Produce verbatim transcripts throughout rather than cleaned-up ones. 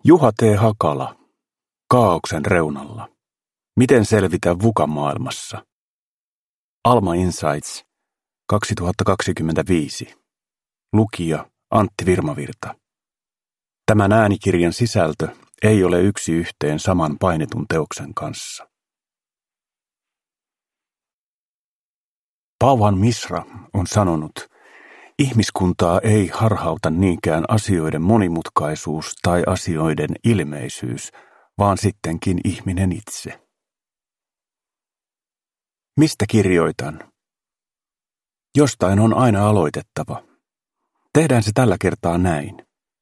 Juha T. Hakala, Kaaoksen reunalla. Miten selvitä VUCA-maailmassa? Alma Insights, kaksituhattakaksikymmentäviisi. Lukija Antti Virmavirta. Tämän äänikirjan sisältö ei ole yksi yhteen saman painetun teoksen kanssa. Pawan Misra on sanonut, ihmiskuntaa ei harhauta niinkään asioiden monimutkaisuus tai asioiden ilmeisyys, vaan sittenkin ihminen itse. Mistä kirjoitan? Jostain on aina aloitettava. Tehdään se tällä kertaa näin.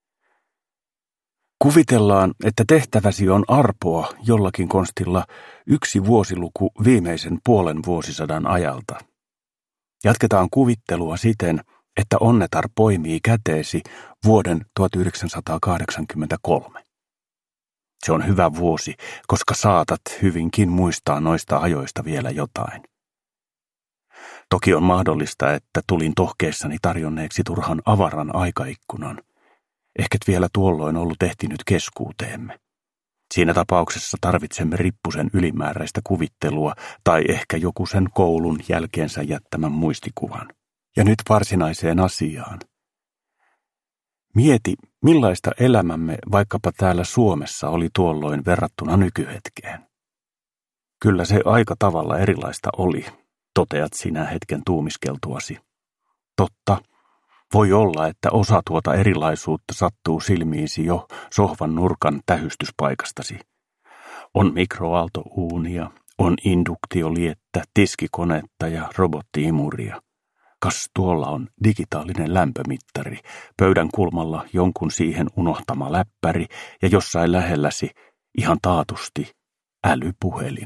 Kuvitellaan, että tehtäväsi on arpoa jollakin konstilla yksi vuosiluku viimeisen puolen vuosisadan ajalta. Jatketaan kuvittelua siten, että Onnetar poimii käteesi vuoden tuhatyhdeksänsataakahdeksankymmentäkolme. Se on hyvä vuosi, koska saatat hyvinkin muistaa noista ajoista vielä jotain. Toki on mahdollista, että tulin tohkeessani tarjonneeksi turhan avaran aikaikkunan. Ehket vielä tuolloin ollut ehtinyt keskuuteemme. Siinä tapauksessa tarvitsemme rippusen ylimääräistä kuvittelua tai ehkä joku sen koulun jälkeensä jättämän muistikuvan. Ja nyt varsinaiseen asiaan. Mieti, millaista elämämme vaikkapa täällä Suomessa oli tuolloin verrattuna nykyhetkeen. Kyllä se aika tavalla erilaista oli, toteat sinä hetken tuumiskeltuasi. Totta, voi olla, että osa tuota erilaisuutta sattuu silmiisi jo sohvan nurkan tähystyspaikastasi. On mikroaaltouunia, on induktioliettä, tiskikonetta ja robottiimuria. Kas tuolla on digitaalinen lämpömittari, pöydän kulmalla jonkun siihen unohtama läppäri ja jossain lähelläsi ihan taatusti älypuhelin.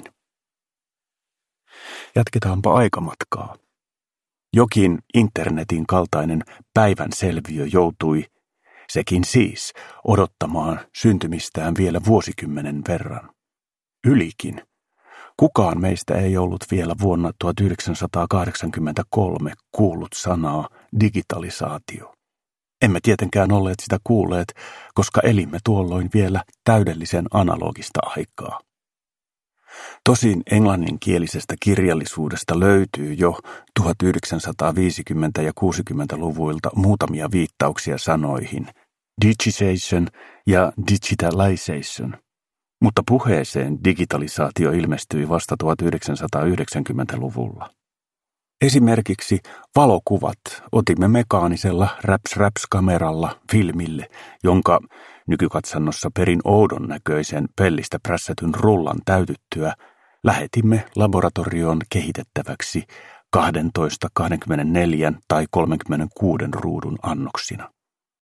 Jatketaanpa aikamatkaa. Jokin internetin kaltainen päivänselviö joutui, sekin siis, odottamaan syntymistään vielä vuosikymmenen verran. Ylikin. Kukaan meistä ei ollut vielä vuonna tuhatyhdeksänsataakahdeksankymmentäkolme kuullut sanaa digitalisaatio. Emme tietenkään olleet sitä kuulleet, koska elimme tuolloin vielä täydellisen analogista aikaa. Tosin englanninkielisestä kirjallisuudesta löytyy jo tuhatyhdeksänsataaviisikymmentä- ja kuusikymmentäluvuilta muutamia viittauksia sanoihin digitization ja digitalization, mutta puheeseen digitalisaatio ilmestyi vasta tuhatyhdeksänsataayhdeksänkymmentäluvulla. Esimerkiksi valokuvat otimme mekaanisella raps-raps-kameralla filmille, jonka nykykatsannossa perin oudon näköisen pellistä prässätyn rullan täytyttyä lähetimme laboratorioon kehitettäväksi kaksitoista, kaksikymmentäneljä tai kolmekymmentäkuusi ruudun annoksina.